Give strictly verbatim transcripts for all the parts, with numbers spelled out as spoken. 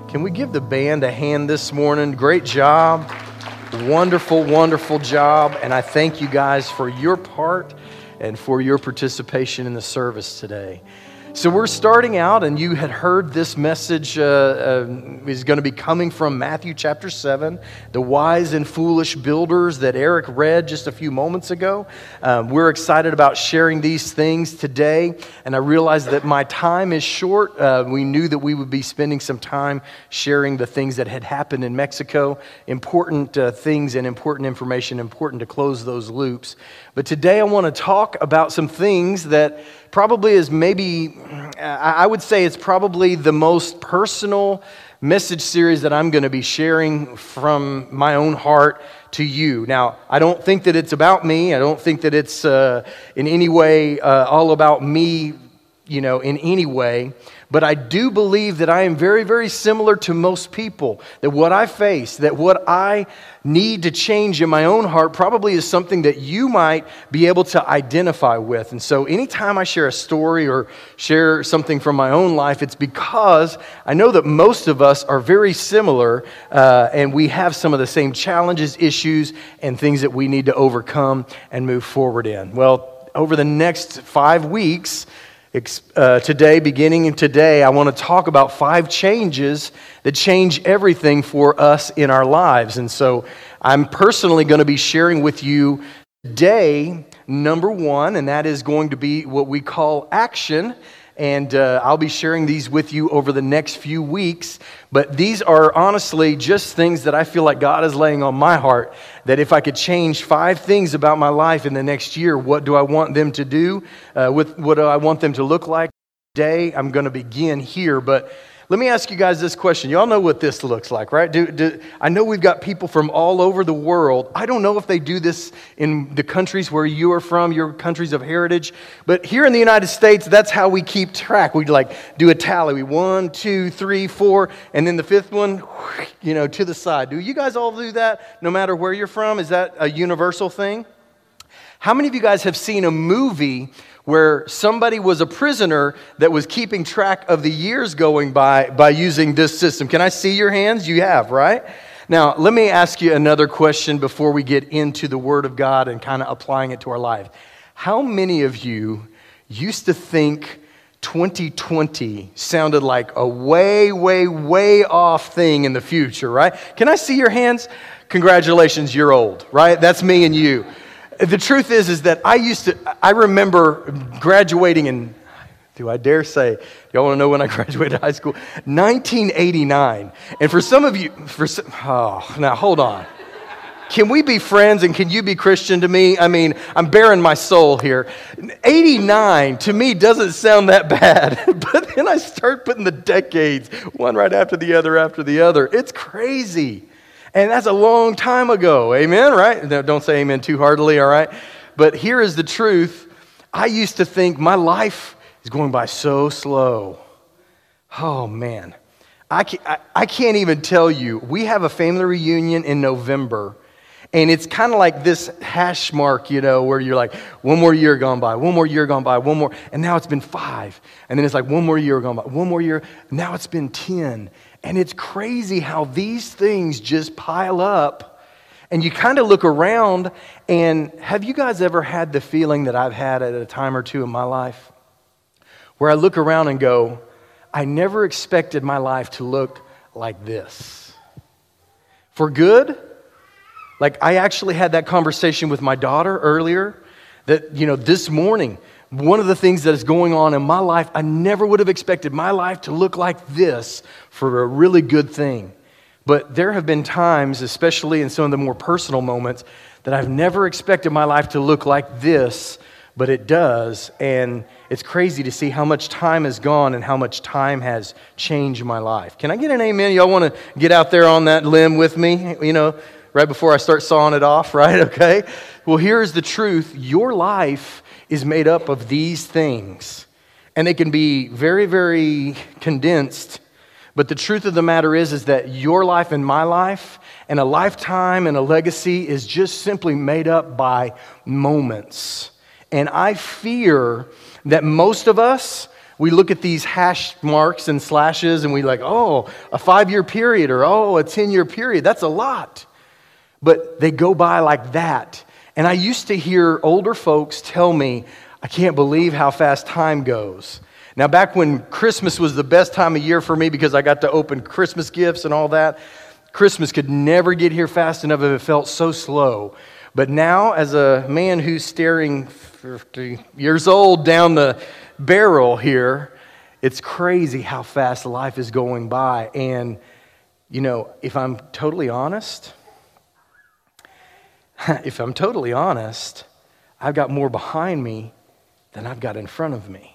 Can we give the band a hand this morning? Great job. Wonderful, wonderful job. And I thank you guys for your part and for your participation in the service today. So we're starting out, and you had heard this message uh, uh, is going to be coming from Matthew chapter seven, the wise and foolish builders that Eric read just a few moments ago. Um, we're excited about sharing these things today, and I realize that my time is short. Uh, we knew that we would be spending some time sharing the things that had happened in Mexico, important uh, things and important information, important to close those loops. But today I want to talk about some things that probably is maybe, I would say it's probably the most personal message series that I'm going to be sharing from my own heart to you. Now, I don't think that it's about me. I don't think that it's uh, in any way uh, all about me, you know, in any way. But I do believe that I am very, very similar to most people. That what I face, that what I need to change in my own heart probably is something that you might be able to identify with. And so anytime I share a story or share something from my own life, it's because I know that most of us are very similar uh, and we have some of the same challenges, issues, and things that we need to overcome and move forward in. Well, over the next five weeks, Uh, today, beginning today, I want to talk about five changes that change everything for us in our lives. And so I'm personally going to be sharing with you today, number one, and that is going to be what we call action. And uh, I'll be sharing these with you over the next few weeks. But these are honestly just things that I feel like God is laying on my heart, that if I could change five things about my life in the next year, what do I want them to do? Uh, with what do I want them to look like? Today, I'm going to begin here, but let me ask you guys this question. Y'all know what this looks like, right? Do, do, I know we've got people from all over the world. I don't know if they do this in the countries where you are from, your countries of heritage, but here in the United States, that's how we keep track. We like do a tally. We one, two, three, four, and then the fifth one, you know, to the side. Do you guys all do that no matter where you're from? Is that a universal thing? How many of you guys have seen a movie where somebody was a prisoner that was keeping track of the years going by by using this system? Can I see your hands? You have, right? Now, let me ask you another question before we get into the Word of God and kind of applying it to our life. How many of you used to think twenty twenty sounded like a way, way, way off thing in the future, right? Can I see your hands? Congratulations, you're old, right? That's me and you. The truth is, is that I used to, I remember graduating in, do I dare say, y'all want to know when I graduated high school? nineteen eighty-nine. And for some of you, for some, oh, now hold on. Can we be friends and can you be Christian to me? I mean, I'm bearing my soul here. eighty-nine to me doesn't sound that bad, but then I start putting the decades, one right after the other after the other. It's crazy. And that's a long time ago, amen, right? Don't say amen too heartily, all right? But here is the truth. I used to think my life is going by so slow. Oh, man. I can't, I, I can't even tell you. We have a family reunion in November, and it's kind of like this hash mark, you know, where you're like, one more year gone by, one more year gone by, one more, and now it's been five. And then it's like one more year gone by, one more year, now it's been ten. And it's crazy how these things just pile up. And you kind of look around, and have you guys ever had the feeling that I've had at a time or two in my life? Where I look around and go, I never expected my life to look like this. For good? Like I actually had that conversation with my daughter earlier, that, you know, this morning, one of the things that is going on in my life, I never would have expected my life to look like this for a really good thing. But there have been times, especially in some of the more personal moments, that I've never expected my life to look like this, but it does. And it's crazy to see how much time has gone and how much time has changed my life. Can I get an amen? Y'all want to get out there on that limb with me, you know, right before I start sawing it off, right? Okay. Well, here's the truth. Your life is made up of these things, and they can be very, very condensed. But the truth of the matter is, is that your life and my life and a lifetime and a legacy is just simply made up by moments. And I fear that most of us, We look at these hash marks and slashes and we like, oh, a five-year period or oh, a ten-year period. That's a lot. But they go by like that. And I used to hear older folks tell me, I can't believe how fast time goes. Now, back when Christmas was the best time of year for me because I got to open Christmas gifts and all that, Christmas could never get here fast enough if it felt so slow. But now, as a man who's staring fifty years old down the barrel here, it's crazy how fast life is going by. And, you know, if I'm totally honest, if I'm totally honest, I've got more behind me than I've got in front of me.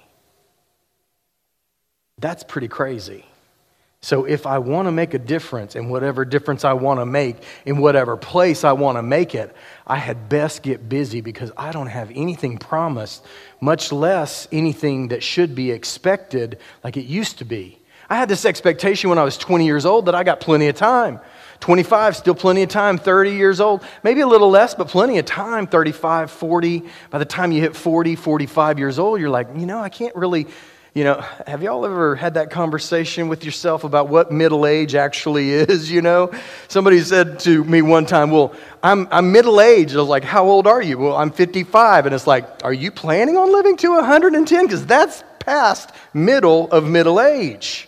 That's pretty crazy. So if I want to make a difference in whatever difference I want to make, in whatever place I want to make it, I had best get busy because I don't have anything promised, much less anything that should be expected like it used to be. I had this expectation when I was twenty years old that I got plenty of time. twenty-five, still plenty of time. thirty years old, maybe a little less, but plenty of time. thirty-five, forty. By the time you hit forty, forty-five years old, you're like, you know, I can't really, you know, have y'all ever had that conversation with yourself about what middle age actually is, you know? Somebody said to me one time, well, I'm, I'm middle-aged. I was like, how old are you? Well, I'm fifty-five. And it's like, are you planning on living to one hundred ten? Because that's past middle of middle age.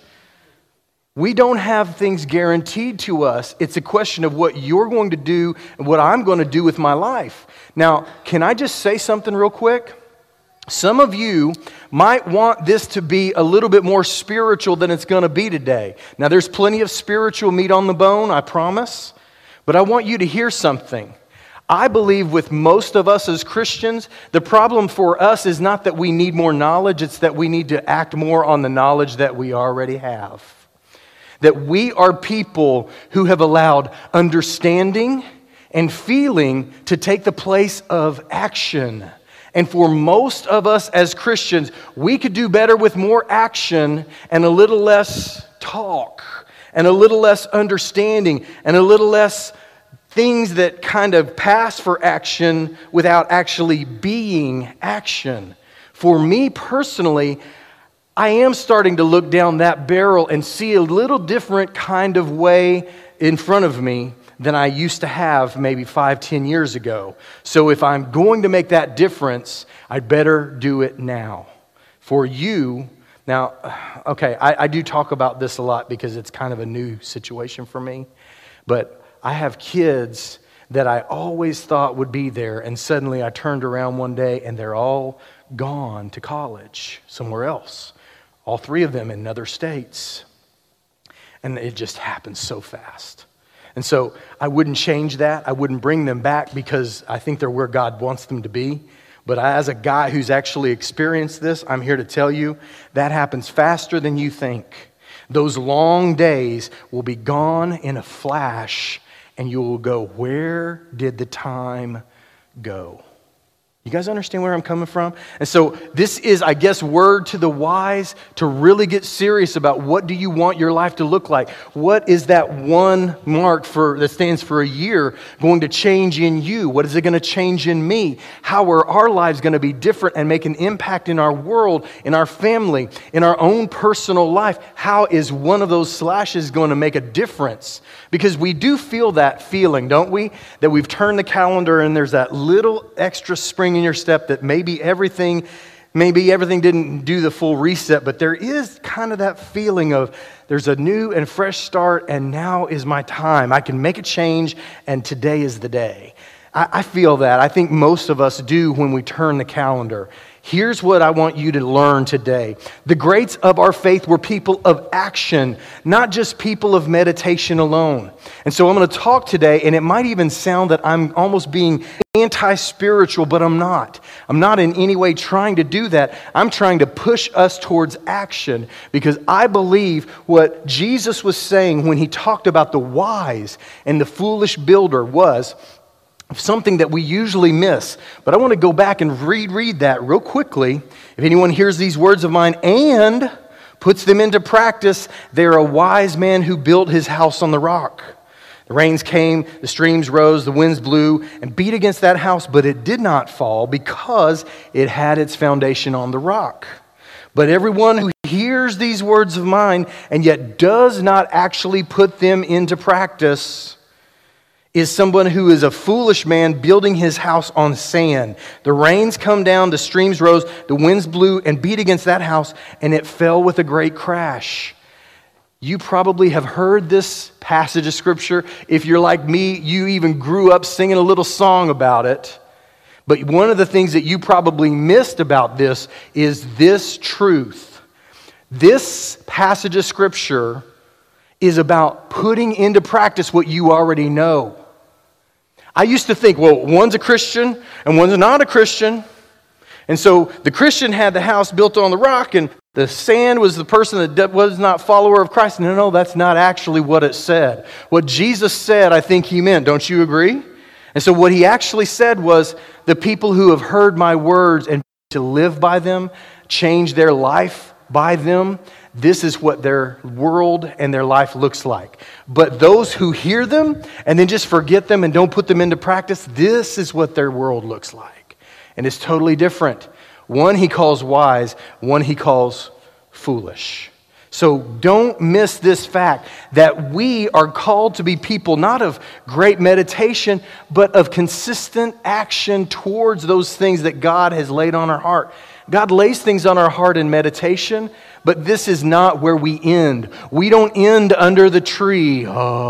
We don't have things guaranteed to us. It's a question of what you're going to do and what I'm going to do with my life. Now, can I just say something real quick? Some of you might want this to be a little bit more spiritual than it's going to be today. Now, there's plenty of spiritual meat on the bone, I promise. But I want you to hear something. I believe with most of us as Christians, the problem for us is not that we need more knowledge, it's that we need to act more on the knowledge that we already have. That we are people who have allowed understanding and feeling to take the place of action. And for most of us as Christians, we could do better with more action and a little less talk and a little less understanding and a little less things that kind of pass for action without actually being action. For me personally, I am starting to look down that barrel and see a little different kind of way in front of me than I used to have maybe five, ten years ago. So if I'm going to make that difference, I'd better do it now. For you, now, okay, I, I do talk about this a lot because it's kind of a new situation for me, but I have kids that I always thought would be there, and suddenly I turned around one day and they're all gone to college somewhere else. All three of them in other states. And it just happens so fast. And so I wouldn't change that. I wouldn't bring them back because I think they're where God wants them to be. But as a guy who's actually experienced this, I'm here to tell you that happens faster than you think. Those long days will be gone in a flash and you will go, where did the time go? You guys understand where I'm coming from? And so this is, I guess, word to the wise to really get serious about what do you want your life to look like? What is that one mark for that stands for a year going to change in you? What is it going to change in me? How are our lives going to be different and make an impact in our world, in our family, in our own personal life? How is one of those slashes going to make a difference? Because we do feel that feeling, don't we? That we've turned the calendar and there's that little extra spring in your step that maybe everything, maybe everything didn't do the full reset, but there is kind of that feeling of there's a new and fresh start and now is my time. I can make a change and today is the day. I, I feel that. I think most of us do when we turn the calendar. Here's what I want you to learn today. The greats of our faith were people of action, not just people of meditation alone. And so I'm going to talk today, and it might even sound that I'm almost being anti-spiritual, but I'm not. I'm not in any way trying to do that. I'm trying to push us towards action because I believe what Jesus was saying when he talked about the wise and the foolish builder was something that we usually miss. But I want to go back and reread that real quickly. If anyone hears these words of mine and puts them into practice, they're a wise man who built his house on the rock. The rains came, the streams rose, the winds blew and beat against that house, but it did not fall because it had its foundation on the rock. But everyone who hears these words of mine and yet does not actually put them into practice is someone who is a foolish man building his house on sand. The rains come down, the streams rose, the winds blew and beat against that house, and it fell with a great crash. You probably have heard this passage of Scripture. If you're like me, you even grew up singing a little song about it. But one of the things that you probably missed about this is this truth. This passage of Scripture is about putting into practice what you already know. I used to think, well, one's a Christian and one's not a Christian. And so the Christian had the house built on the rock, and the sand was the person that was not a follower of Christ. No, no, that's not actually what it said. What Jesus said, I think he meant. Don't you agree? And so what he actually said was, the people who have heard my words and to live by them, change their life by them, this is what their world and their life looks like. But those who hear them and then just forget them and don't put them into practice, this is what their world looks like. And it's totally different. One he calls wise, one he calls foolish. So don't miss this fact that we are called to be people not of great meditation, but of consistent action towards those things that God has laid on our heart. God lays things on our heart in meditation, but this is not where we end. We don't end under the tree.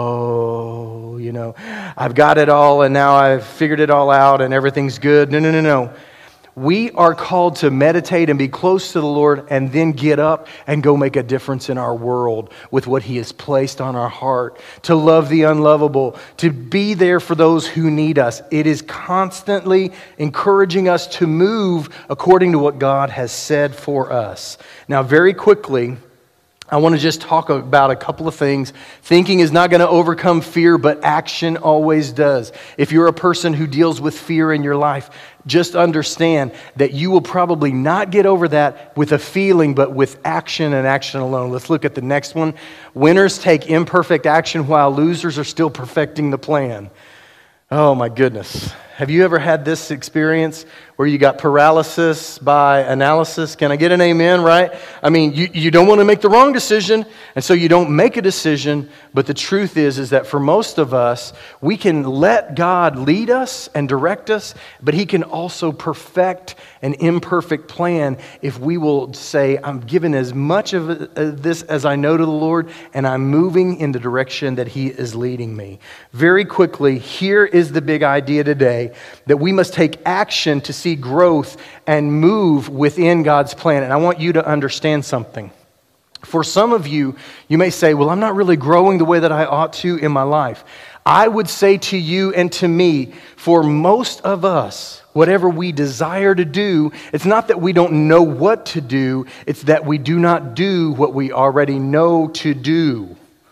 Oh, you know, I've got it all and now I've figured it all out and everything's good. No, no, no, no. We are called to meditate and be close to the Lord and then get up and go make a difference in our world with what He has placed on our heart, to love the unlovable, to be there for those who need us. It is constantly encouraging us to move according to what God has said for us. Now, very quickly, I want to just talk about a couple of things. Thinking is not going to overcome fear, but action always does. If you're a person who deals with fear in your life, just understand that you will probably not get over that with a feeling, but with action and action alone. Let's look at the next one. Winners take imperfect action while losers are still perfecting the plan. Oh my goodness. Have you ever had this experience where you got paralysis by analysis? Can I get an amen, right? I mean, you, you don't want to make the wrong decision, and so you don't make a decision, but the truth is, is that for most of us, we can let God lead us and direct us, but He can also perfect an imperfect plan if we will say, I'm giving as much of this as I know to the Lord, and I'm moving in the direction that He is leading me. Very quickly, here is the big idea today, that we must take action to see growth and move within God's plan. And I want you to understand something. For some of you, you may say, well, I'm not really growing the way that I ought to in my life. I would say to you and to me, for most of us, whatever we desire to do, it's not that we don't know what to do, it's that we do not do what we already know to do.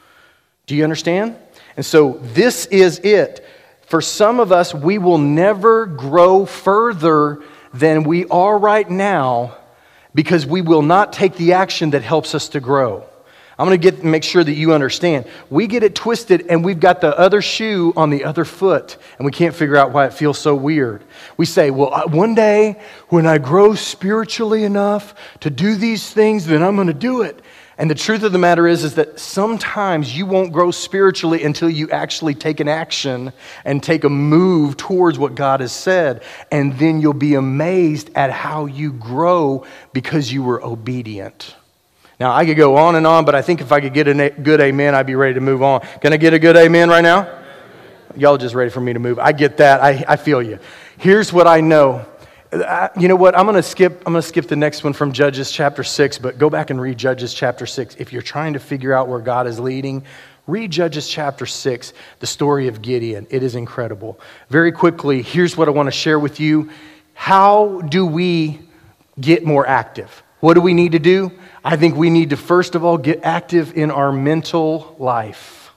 Do you understand? And so this is it. For some of us, we will never grow further than we are right now because we will not take the action that helps us to grow. I'm going to get make sure that you understand. We get it twisted and we've got the other shoe on the other foot and we can't figure out why it feels so weird. We say, well, one day when I grow spiritually enough to do these things, then I'm going to do it. And the truth of the matter is, is that sometimes you won't grow spiritually until you actually take an action and take a move towards what God has said. And then you'll be amazed at how you grow because you were obedient. Now, I could go on and on, but I think if I could get a good amen, I'd be ready to move on. Can I get a good amen right now? Y'all just ready for me to move. I get that. I, I feel you. Here's what I know. You know what? I'm going to skip. I'm going to skip the next one from Judges chapter six, but go back and read Judges chapter six. If you're trying to figure out where God is leading, read Judges chapter six, the story of Gideon. It is incredible. Very quickly, here's what I want to share with you. How do we get more active? What do we need to do? I think we need to first of all get active in our mental life.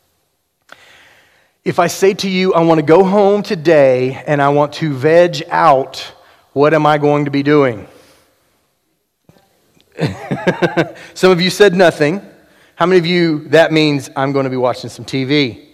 If I say to you, I want to go home today and I want to veg out, what am I going to be doing? Some of you said nothing. How many of you, that means I'm going to be watching some T V?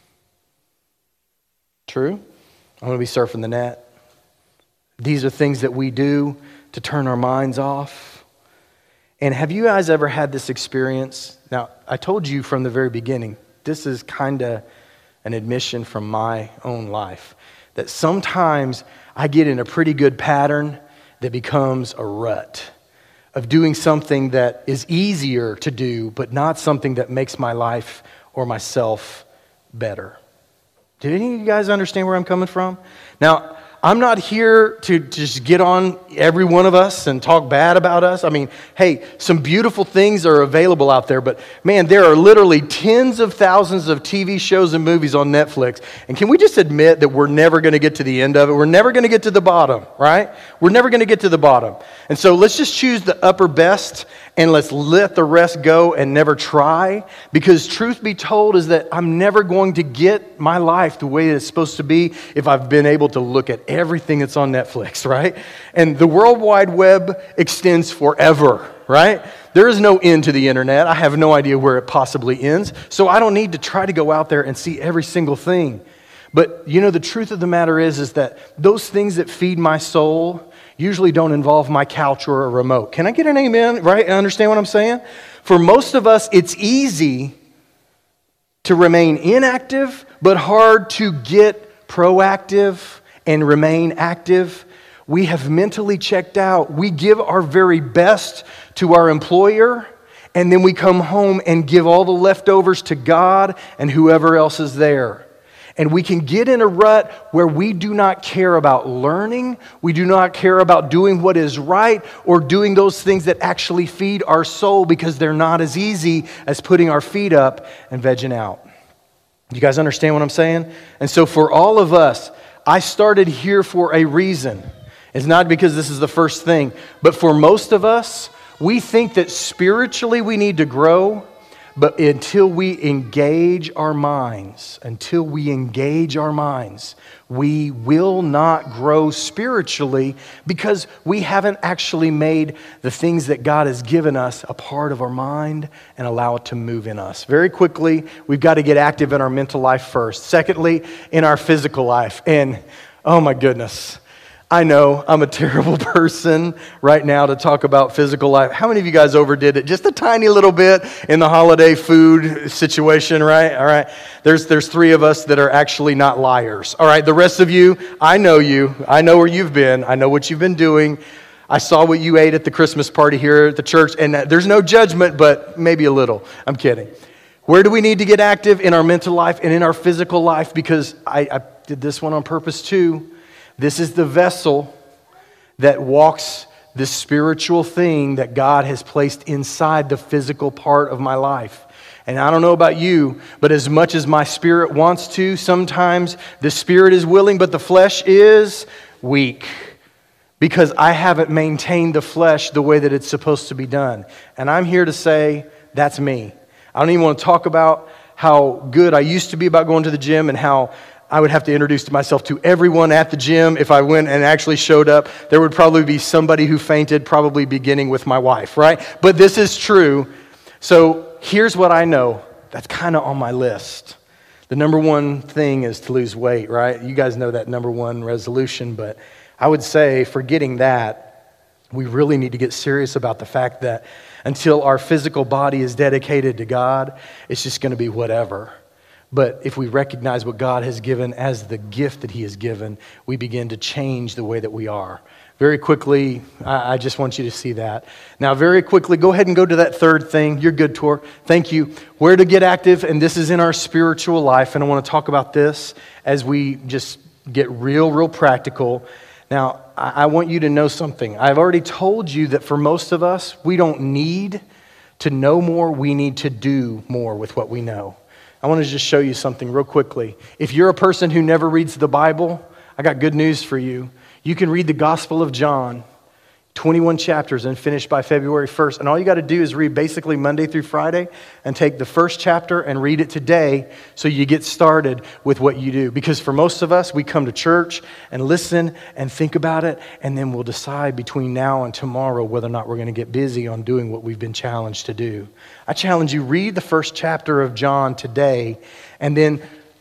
True? I'm going to be surfing the net. These are things that we do to turn our minds off. And have you guys ever had this experience? Now, I told you from the very beginning, this is kind of an admission from my own life, that sometimes I get in a pretty good pattern that becomes a rut of doing something that is easier to do, but not something that makes my life or myself better. Do any of you guys understand where I'm coming from? Now, I'm not here to just get on every one of us and talk bad about us. I mean, hey, some beautiful things are available out there, but man, there are literally tens of thousands of T V shows and movies on Netflix. And can we just admit that we're never going to get to the end of it? We're never going to get to the bottom, right? We're never going to get to the bottom. And so let's just choose the upper best and let's let the rest go and never try. Because truth be told is that I'm never going to get my life the way it's supposed to be if I've been able to look at everything that's on Netflix, right? And the World Wide Web extends forever, right? There is no end to the internet. I have no idea where it possibly ends. So I don't need to try to go out there and see every single thing. But you know, the truth of the matter is, is that those things that feed my soul usually don't involve my couch or a remote. Can I get an amen, right? Understand what I'm saying? For most of us, it's easy to remain inactive, but hard to get proactive and remain active. We have mentally checked out. We give our very best to our employer, and then we come home and give all the leftovers to God and whoever else is there. And we can get in a rut where we do not care about learning, we do not care about doing what is right, or doing those things that actually feed our soul, because they're not as easy as putting our feet up and vegging out. You guys understand what I'm saying? And so for all of us, I started here for a reason. It's not because this is the first thing, but for most of us, we think that spiritually we need to grow, but until we engage our minds, until we engage our minds, we will not grow spiritually because we haven't actually made the things that God has given us a part of our mind and allow it to move in us. Very quickly, we've got to get active in our mental life first. Secondly, in our physical life. And oh my goodness, I know I'm a terrible person right now to talk about physical life. How many of you guys overdid it just a tiny little bit in the holiday food situation, right? All right. There's there's three of us that are actually not liars. All right. The rest of you, I know you. I know where you've been. I know what you've been doing. I saw what you ate at the Christmas party here at the church, and there's no judgment, but maybe a little. I'm kidding. Where do we need to get active? In our mental life and in our physical life, because I, I did this one on purpose too. This is the vessel that walks this spiritual thing that God has placed inside the physical part of my life. And I don't know about you, but as much as my spirit wants to, sometimes the spirit is willing, but the flesh is weak. Because I haven't maintained the flesh the way that it's supposed to be done. And I'm here to say, that's me. I don't even want to talk about how good I used to be about going to the gym and how I would have to introduce myself to everyone at the gym. If I went and actually showed up, there would probably be somebody who fainted, probably beginning with my wife, right? But this is true. So here's what I know that's kind of on my list. The number one thing is to lose weight, right? You guys know that number one resolution, but I would say, forgetting that, we really need to get serious about the fact that until our physical body is dedicated to God, it's just going to be whatever. But if we recognize what God has given as the gift that He has given, we begin to change the way that we are. Very quickly, I just want you to see that. Now, very quickly, go ahead and go to that third thing. You're good, Tor. Thank you. Where to get active, and this is in our spiritual life, and I want to talk about this as we just get real, real practical. Now, I want you to know something. I've already told you that for most of us, we don't need to know more. We need to do more with what we know. I want to just show you something real quickly. If you're a person who never reads the Bible, I got good news for you. You can read the Gospel of John, twenty-one chapters, and finish by February first. And all you got to do is read basically Monday through Friday and take the first chapter and read it today so you get started with what you do. Because for most of us, we come to church and listen and think about it, and then we'll decide between now and tomorrow whether or not we're going to get busy on doing what we've been challenged to do. I challenge you, read the first chapter of John today, and then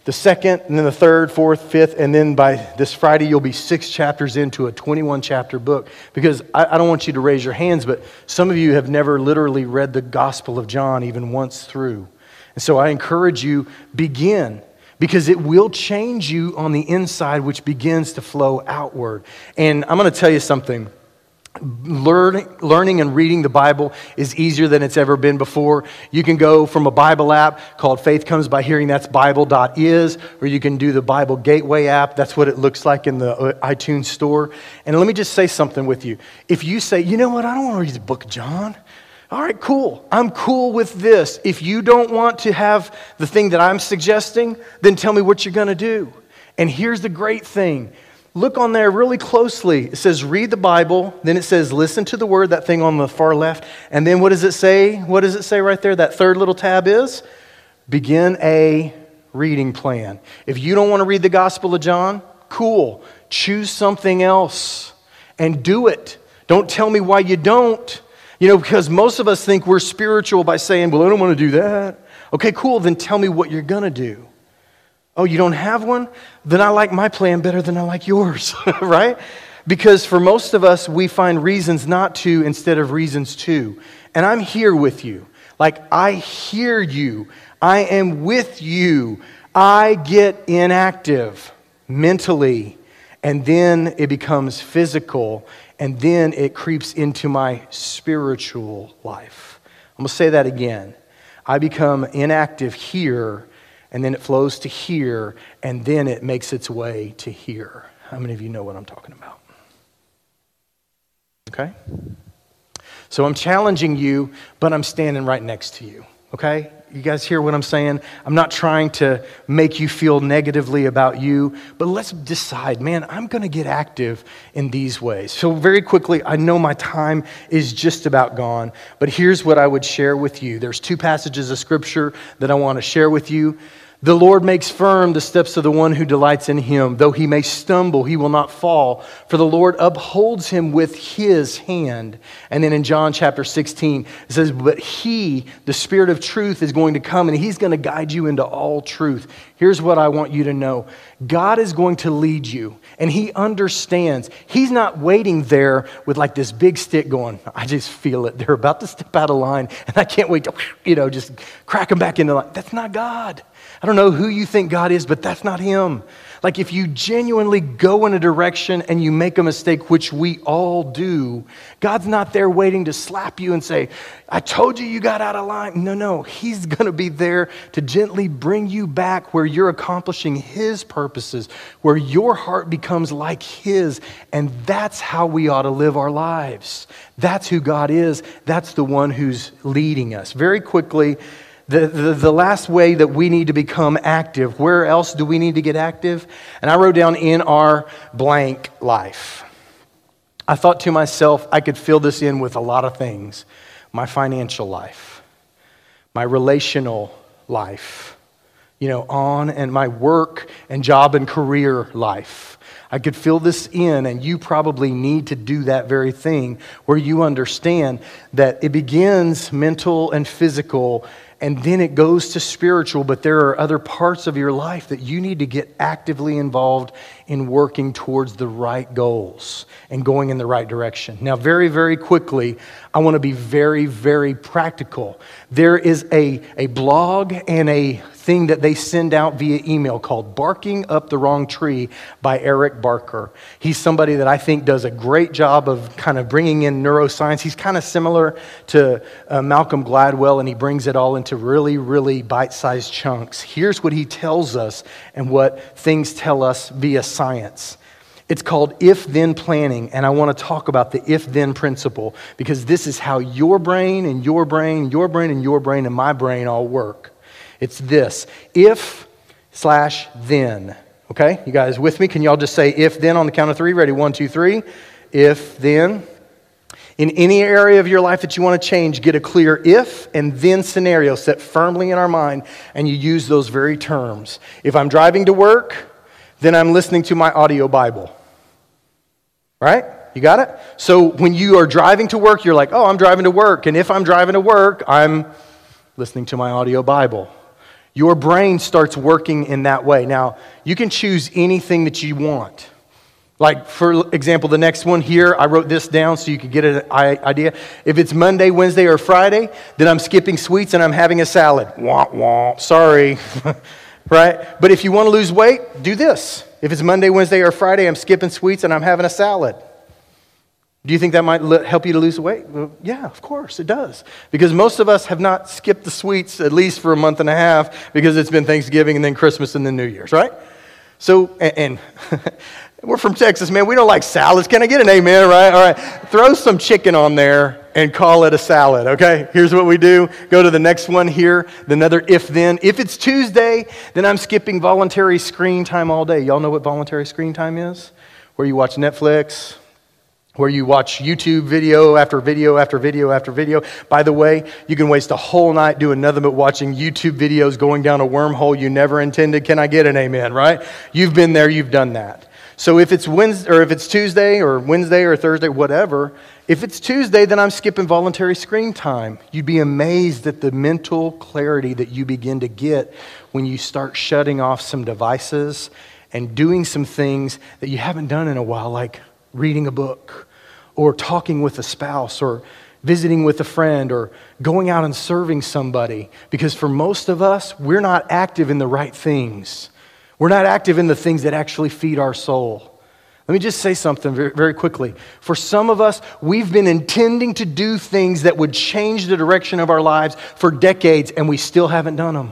the second, and then the third, fourth, fifth, and then by this Friday, you'll be six chapters into a twenty-one chapter book. Because I, I don't want you to raise your hands, but some of you have never literally read the Gospel of John even once through. And so I encourage you, begin, because it will change you on the inside, which begins to flow outward. And I'm going to tell you something. Learning, learning and reading the Bible is easier than it's ever been before. You can go from a Bible app called Faith Comes by Hearing, that's Bible dot is, or you can do the Bible Gateway app. That's what it looks like in the iTunes store. And let me just say something with you. If you say, you know what, I don't want to read the book of John. All right, cool. I'm cool with this. If you don't want to have the thing that I'm suggesting, then tell me what you're going to do. And here's the great thing. Look on there really closely. It says read the Bible. Then it says listen to the word, that thing on the far left. And then what does it say? What does it say right there? That third little tab is begin a reading plan. If you don't want to read the Gospel of John, cool. Choose something else and do it. Don't tell me why you don't. You know, because most of us think we're spiritual by saying, well, I don't want to do that. Okay, cool. Then tell me what you're going to do. Oh, you don't have one? Then I like my plan better than I like yours, right? Because for most of us, we find reasons not to instead of reasons to. And I'm here with you. Like, I hear you. I am with you. I get inactive mentally, and then it becomes physical, and then it creeps into my spiritual life. I'm going to say that again. I become inactive here, and then it flows to here, and then it makes its way to here. How many of you know what I'm talking about? Okay? So I'm challenging you, but I'm standing right next to you. Okay? You guys hear what I'm saying? I'm not trying to make you feel negatively about you, but let's decide, man, I'm going to get active in these ways. So very quickly, I know my time is just about gone, but here's what I would share with you. There's two passages of Scripture that I want to share with you. The Lord makes firm the steps of the one who delights in him. Though he may stumble, he will not fall, for the Lord upholds him with his hand. And then in John chapter sixteen, it says, but he, the Spirit of truth, is going to come and he's going to guide you into all truth. Here's what I want you to know. God is going to lead you, and he understands. He's not waiting there with like this big stick going, I just feel it. They're about to step out of line, and I can't wait to, you know, just crack them back into line. That's not God. I don't know who you think God is, but that's not him. Like if you genuinely go in a direction and you make a mistake, which we all do, God's not there waiting to slap you and say, I told you you got out of line. No, no, he's going to be there to gently bring you back where you're accomplishing his purposes, where your heart becomes like his. And that's how we ought to live our lives. That's who God is. That's the one who's leading us. Very quickly, The, the, the last way that we need to become active, where else do we need to get active? And I wrote down in our blank life. I thought to myself, I could fill this in with a lot of things. My financial life, my relational life, you know, on and my work and job and career life. I could fill this in, and you probably need to do that very thing where you understand that it begins mental and physical, and then it goes to spiritual, but there are other parts of your life that you need to get actively involved in working towards the right goals and going in the right direction. Now, very, very quickly, I want to be very, very practical. There is a, a blog and a thing that they send out via email called Barking Up the Wrong Tree by Eric Barker. He's somebody that I think does a great job of kind of bringing in neuroscience. He's kind of similar to uh, Malcolm Gladwell, and he brings it all into really, really bite-sized chunks. Here's what he tells us and what things tell us via science. It's called if-then planning, and I want to talk about the if-then principle because this is how your brain and your brain, your brain and your brain and my brain all work. It's this, if slash then, okay? You guys with me? Can y'all just say if then on the count of three? Ready? One, two, three. If then. In any area of your life that you want to change, get a clear if and then scenario set firmly in our mind, and you use those very terms. If I'm driving to work, then I'm listening to my audio Bible. Right? You got it? So when you are driving to work, you're like, oh, I'm driving to work. And if I'm driving to work, I'm listening to my audio Bible. your brain starts working in that way. Now, you can choose anything that you want. Like, for example, the next one here, I wrote this down so you could get an idea. If it's Monday, Wednesday, or Friday, then I'm skipping sweets and I'm having a salad. Womp, womp, sorry. Right? But if you want to lose weight, do this. If it's Monday, Wednesday, or Friday, I'm skipping sweets and I'm having a salad. Do you think that might help you to lose weight? Well, yeah, of course, it does. Because most of us have not skipped the sweets at least for a month and a half because it's been Thanksgiving and then Christmas and then New Year's, right? So, and... and we're from Texas, man. We don't like salads. Can I get an amen, right? All right. Throw some chicken on there and call it a salad, okay? Here's what we do. Go to the next one here, another if-then. If it's Tuesday, then I'm skipping voluntary screen time all day. Y'all know what voluntary screen time is? Where you watch Netflix, where you watch YouTube video after video after video after video. By the way, you can waste a whole night doing nothing but watching YouTube videos going down a wormhole you never intended. Can I get an amen, right? You've been there, you've done that. So if it's Wednesday, or if it's Tuesday or Wednesday or Thursday, whatever, if it's Tuesday, then I'm skipping voluntary screen time. You'd be amazed at the mental clarity that you begin to get when you start shutting off some devices and doing some things that you haven't done in a while, like reading a book or talking with a spouse or visiting with a friend or going out and serving somebody. Because for most of us, we're not active in the right things. We're not active in the things that actually feed our soul. Let me just say something very, very quickly. For some of us, we've been intending to do things that would change the direction of our lives for decades, and we still haven't done them.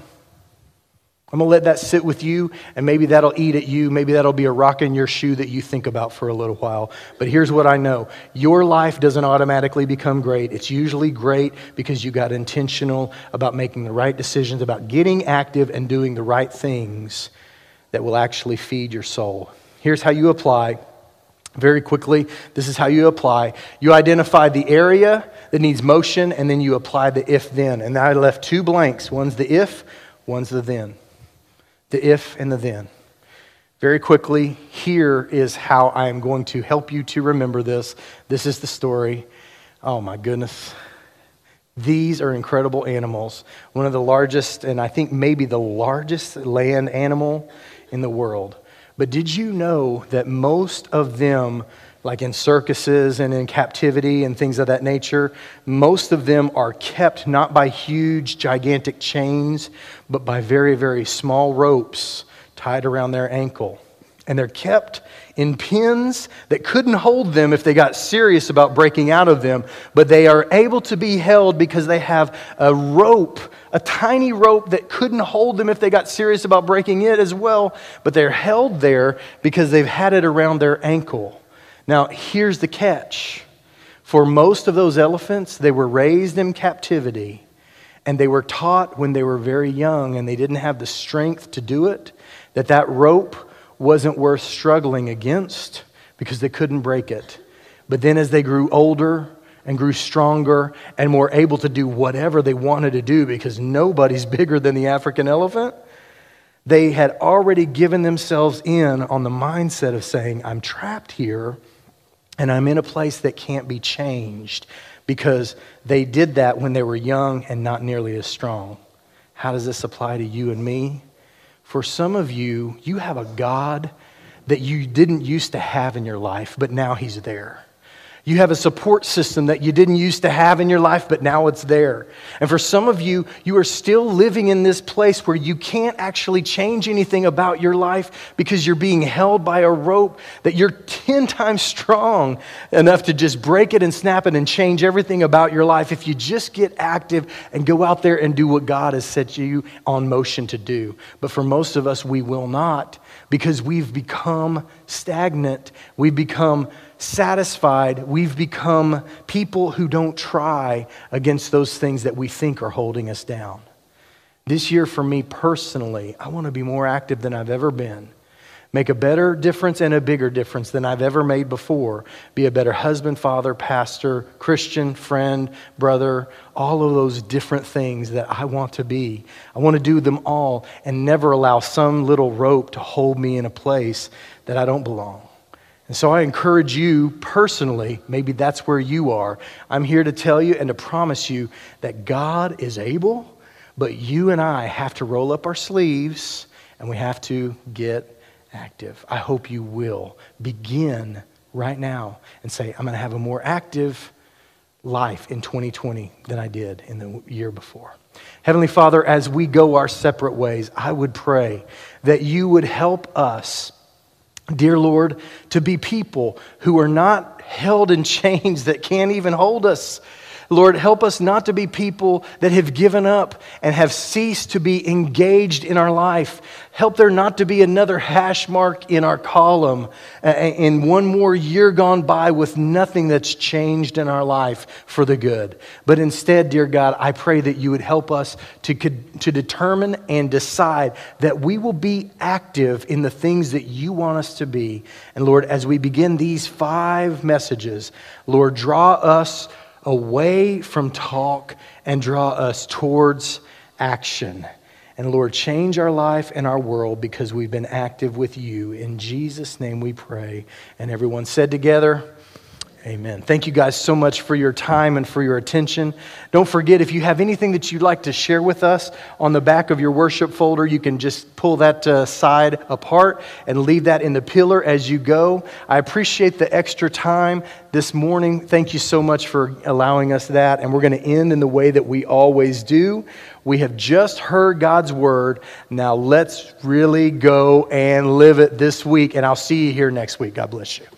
I'm going to let that sit with you, and maybe that'll eat at you. Maybe that'll be a rock in your shoe that you think about for a little while. But here's what I know. Your life doesn't automatically become great. It's usually great because you got intentional about making the right decisions, about getting active and doing the right things that will actually feed your soul. Here's how you apply. Very quickly, this is how you apply. You identify the area that needs motion, and then you apply the if-then. And I left two blanks. One's the if, one's the then. The if and the then. Very quickly, here is how I am going to help you to remember this. This is the story. Oh my goodness. These are incredible animals. One of the largest, and I think maybe the largest land animal in the world. But did you know that most of them, like in circuses and in captivity and things of that nature, most of them are kept not by huge, gigantic chains, but by very, very small ropes tied around their ankle. And they're kept in pens that couldn't hold them if they got serious about breaking out of them, but they are able to be held because they have a rope, a tiny rope that couldn't hold them if they got serious about breaking it as well, but they're held there because they've had it around their ankle. Now, here's the catch. For most of those elephants, they were raised in captivity, and they were taught when they were very young and they didn't have the strength to do it, that that rope wasn't worth struggling against because they couldn't break it. But then as they grew older and grew stronger and more able to do whatever they wanted to do, because nobody's bigger than the African elephant, they had already given themselves in on the mindset of saying, I'm trapped here and I'm in a place that can't be changed, because they did that when they were young and not nearly as strong. How does this apply to you and me? For some of you, you have a God that you didn't used to have in your life, but now He's there. You have a support system that you didn't used to have in your life, but now it's there. And for some of you, you are still living in this place where you can't actually change anything about your life because you're being held by a rope that you're ten times strong enough to just break it and snap it and change everything about your life if you just get active and go out there and do what God has set you on motion to do. But for most of us, we will not, because we've become stagnant. We've become satisfied. We've become people who don't try against those things that we think are holding us down. This year for me personally, I want to be more active than I've ever been. Make a better difference and a bigger difference than I've ever made before. Be a better husband, father, pastor, Christian, friend, brother, all of those different things that I want to be. I want to do them all and never allow some little rope to hold me in a place that I don't belong. And so I encourage you personally, maybe that's where you are. I'm here to tell you and to promise you that God is able, But you and I have to roll up our sleeves and we have to get active. I hope you will begin right now and say, I'm going to have a more active life in twenty twenty than I did in the year before. Heavenly Father, as we go our separate ways, I would pray that you would help us, dear Lord, to be people who are not held in chains that can't even hold us. Lord, help us not to be people that have given up and have ceased to be engaged in our life. Help there not to be another hash mark in our column in one more year gone by with nothing that's changed in our life for the good. But instead, dear God, I pray that you would help us to, to determine and decide that we will be active in the things that you want us to be. And Lord, as we begin these five messages, Lord, draw us away from talk and draw us towards action. And Lord, change our life and our world because we've been active with you. In Jesus' name we pray. And everyone said together, amen. Thank you guys so much for your time and for your attention. Don't forget, if you have anything that you'd like to share with us, on the back of your worship folder, you can just pull that uh, side apart and leave that in the pillar as you go. I appreciate the extra time this morning. Thank you so much for allowing us that. And we're going to end in the way that we always do. We have just heard God's word. Now let's really go and live it this week. And I'll see you here next week. God bless you.